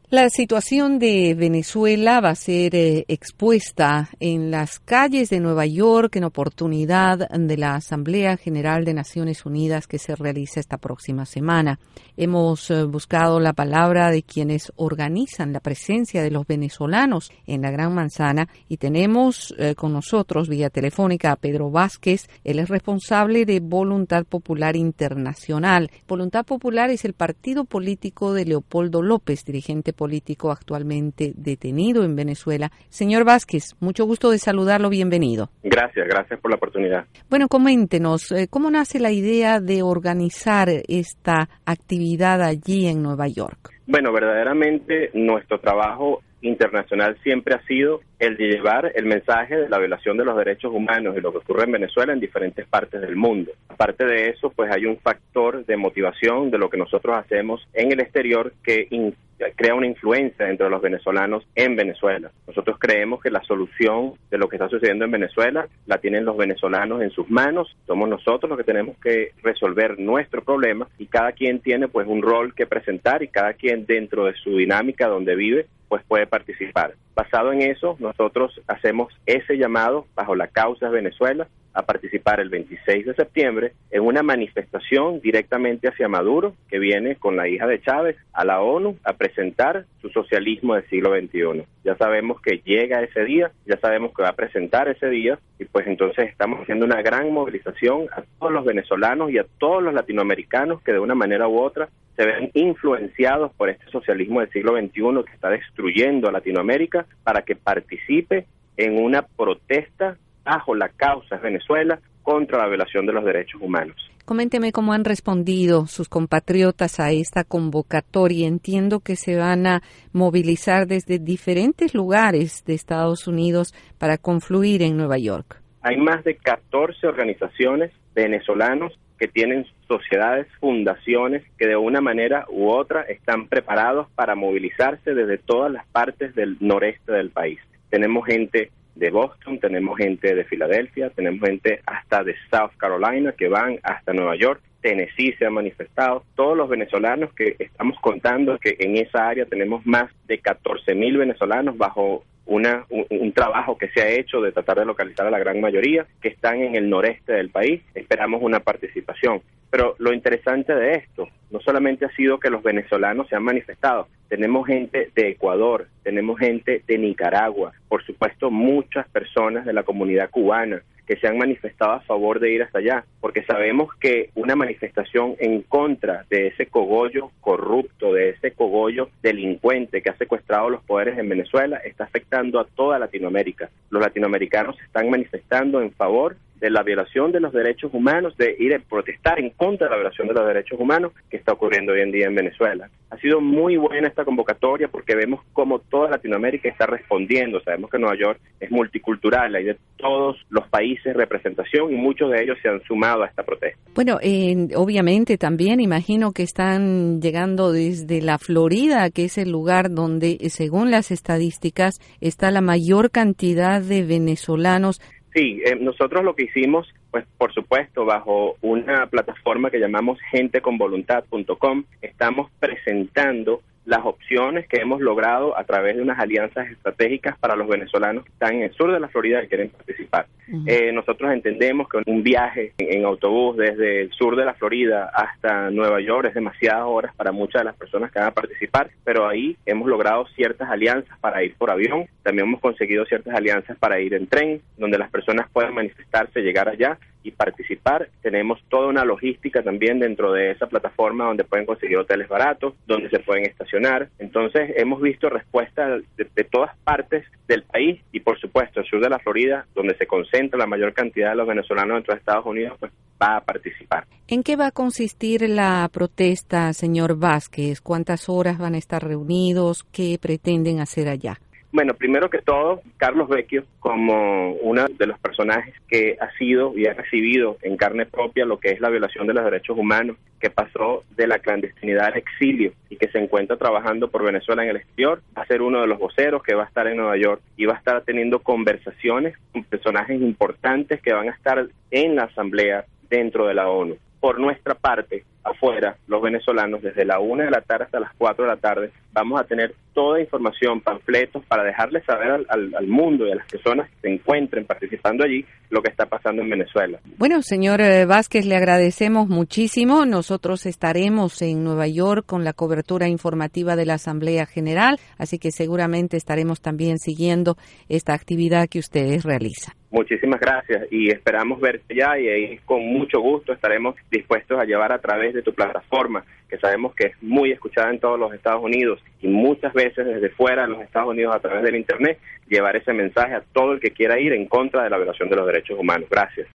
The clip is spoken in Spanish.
La situación de Venezuela va a ser expuesta en las calles de Nueva York en oportunidad de la Asamblea General de Naciones Unidas que se realiza esta próxima semana. Hemos buscado la palabra de quienes organizan la presencia de los venezolanos en la Gran Manzana y tenemos con nosotros vía telefónica a Pedro Vázquez. Él es responsable de Voluntad Popular Internacional. Voluntad Popular es el partido político de Leopoldo López, dirigente político actualmente detenido en Venezuela. Señor Vázquez, mucho gusto de saludarlo, bienvenido. Gracias por la oportunidad. Bueno, coméntenos, ¿cómo nace la idea de organizar esta actividad allí en Nueva York? Bueno, verdaderamente nuestro trabajo internacional siempre ha sido el de llevar el mensaje de la violación de los derechos humanos y lo que ocurre en Venezuela en diferentes partes del mundo. Aparte de eso, pues hay un factor de motivación de lo que nosotros hacemos en el exterior que crea una influencia entre los venezolanos en Venezuela. Nosotros creemos que la solución de lo que está sucediendo en Venezuela la tienen los venezolanos en sus manos. Somos nosotros los que tenemos que resolver nuestro problema y cada quien tiene pues un rol que presentar y cada quien dentro de su dinámica donde vive pues puede participar. Basado en eso, nosotros hacemos ese llamado bajo la causa de Venezuela a participar el 26 de septiembre en una manifestación directamente hacia Maduro, que viene con la hija de Chávez a la ONU a presentar su socialismo del siglo XXI. Ya sabemos que llega ese día, ya sabemos que va a presentar ese día, y pues entonces estamos haciendo una gran movilización a todos los venezolanos y a todos los latinoamericanos que de una manera u otra se ven influenciados por este socialismo del siglo XXI que está destruyendo a Latinoamérica, para que participe en una protesta bajo la causa de Venezuela contra la violación de los derechos humanos. Coménteme cómo han respondido sus compatriotas a esta convocatoria. Entiendo que se van a movilizar desde diferentes lugares de Estados Unidos para confluir en Nueva York. Hay más de 14 organizaciones venezolanos que tienen sociedades, fundaciones, que de una manera u otra están preparados para movilizarse desde todas las partes del noreste del país. Tenemos gente de Boston, tenemos gente de Filadelfia, tenemos gente hasta de South Carolina que van hasta Nueva York. Tennessee se ha manifestado. Todos los venezolanos que estamos contando que en esa área tenemos más de 14,000 venezolanos bajo un trabajo que se ha hecho de tratar de localizar a la gran mayoría que están en el noreste del país. Esperamos una participación. Pero lo interesante de esto no solamente ha sido que los venezolanos se han manifestado. Tenemos gente de Ecuador, tenemos gente de Nicaragua, por supuesto muchas personas de la comunidad cubana que se han manifestado a favor de ir hasta allá, porque sabemos que una manifestación en contra de ese cogollo corrupto, de ese cogollo delincuente que ha secuestrado los poderes en Venezuela, está afectando a toda Latinoamérica. Los latinoamericanos se están manifestando en favor de la violación de los derechos humanos, de ir a protestar en contra de la violación de los derechos humanos que está ocurriendo hoy en día en Venezuela. Ha sido muy buena esta convocatoria porque vemos cómo toda Latinoamérica está respondiendo. Sabemos que Nueva York es multicultural, hay de todos los países representación y muchos de ellos se han sumado a esta protesta. Bueno, obviamente también imagino que están llegando desde la Florida, que es el lugar donde, según las estadísticas, está la mayor cantidad de venezolanos. Sí, nosotros lo que hicimos, pues por supuesto, bajo una plataforma que llamamos genteconvoluntad.com, estamos presentando las opciones que hemos logrado a través de unas alianzas estratégicas para los venezolanos que están en el sur de la Florida y quieren participar. Nosotros entendemos que un viaje en autobús desde el sur de la Florida hasta Nueva York es demasiadas horas para muchas de las personas que van a participar, pero ahí hemos logrado ciertas alianzas para ir por avión, también hemos conseguido ciertas alianzas para ir en tren, donde las personas pueden manifestarse, llegar allá y participar. Tenemos toda una logística también dentro de esa plataforma donde pueden conseguir hoteles baratos, donde se pueden estacionar. Entonces hemos visto respuestas de todas partes del país y por supuesto el sur de la Florida, donde se concentra la mayor cantidad de los venezolanos dentro de Estados Unidos, pues va a participar. ¿En qué va a consistir la protesta, señor Vázquez? ¿Cuántas horas van a estar reunidos? ¿Qué pretenden hacer allá? Bueno, primero que todo, Carlos Vecchio, como uno de los personajes que ha sido y ha recibido en carne propia lo que es la violación de los derechos humanos, que pasó de la clandestinidad al exilio y que se encuentra trabajando por Venezuela en el exterior, va a ser uno de los voceros que va a estar en Nueva York y va a estar teniendo conversaciones con personajes importantes que van a estar en la asamblea dentro de la ONU. por nuestra parte, afuera, los venezolanos, desde la 1 de la tarde hasta las 4 de la tarde, vamos a tener toda información, panfletos, para dejarles saber al mundo y a las personas que se encuentren participando allí lo que está pasando en Venezuela. Bueno, señor Vázquez, le agradecemos muchísimo. Nosotros estaremos en Nueva York con la cobertura informativa de la Asamblea General, así que seguramente estaremos también siguiendo esta actividad que ustedes realizan. Muchísimas gracias y esperamos verte ya, y ahí con mucho gusto estaremos dispuestos a llevar a través de tu plataforma, que sabemos que es muy escuchada en todos los Estados Unidos y muchas veces desde fuera de los Estados Unidos a través del Internet, llevar ese mensaje a todo el que quiera ir en contra de la violación de los derechos humanos. Gracias.